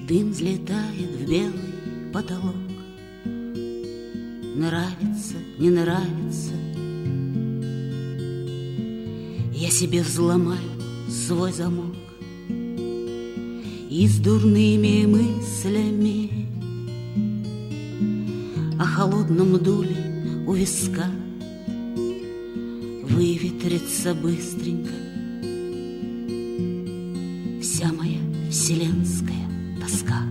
Дым взлетает в белый потолок. Нравится, не нравится, я себе взломаю свой замок. И с дурными мыслями о холодном дуле у виска выветрится быстренько вся моя вселенская тоска.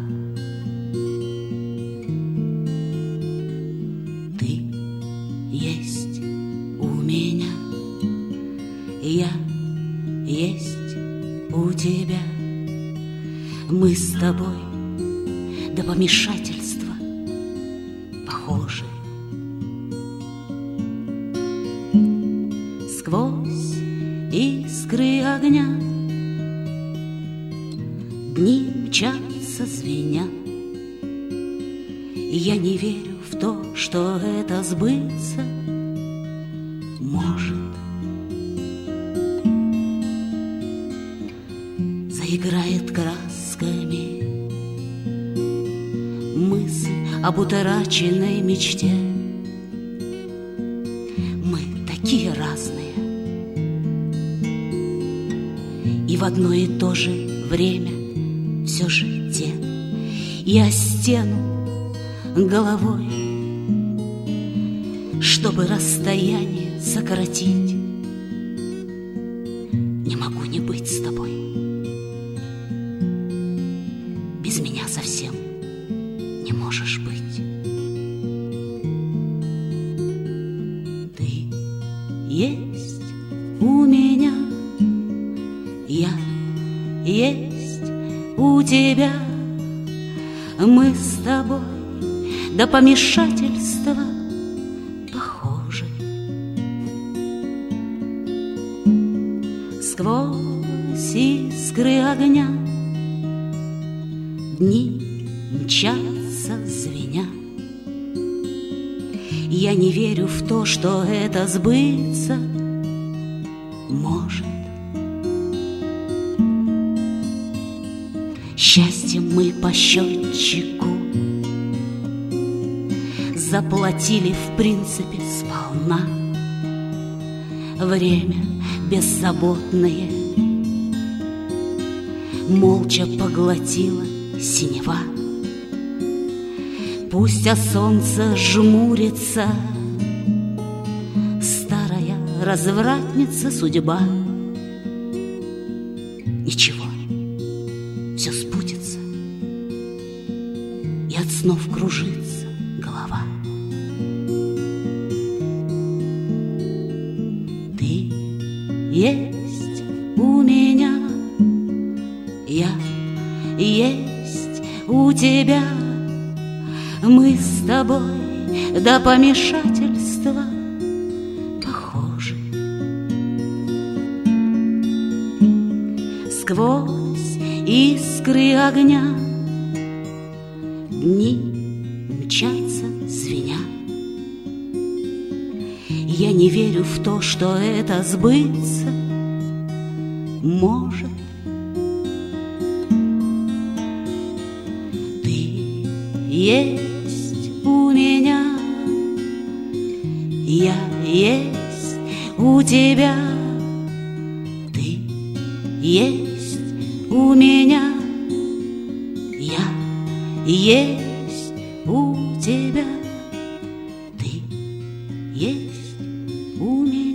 Ты есть у меня, я есть у тебя. Мы с тобой до помешательства похожи. Сквозь искры огня дни мчатся звеня. Я не верю в то, что это сбыться может. Заиграет красками мысль об утраченной мечте. Мы такие разные, и в одно и то же время все же те. Я стену головой, чтобы расстояние сократить. Не могу не быть с тобой. Без меня совсем не можешь быть. Ты есть у меня, я есть у тебя. Мы с тобой до помешательства похожи. Сквозь искры огня дни мчатся звеня. Я не верю в то, что это сбыться может. Счастьем мы по счетчику заплатили в принципе сполна. Время беззаботное молча поглотило синева. Пусть от солнца жмурится старая развратница судьба. Ничего, все сбудется, и от снов кружится голова. Ты есть у меня, я есть у тебя. Мы с тобой до помешательства похожи. Сквозь искры огня дни мчатся звеня. Я не верю в то, что это сбыться может. Ты есть у меня, я есть у тебя. Ты есть у меня, я есть у тебя. Ты есть у меня.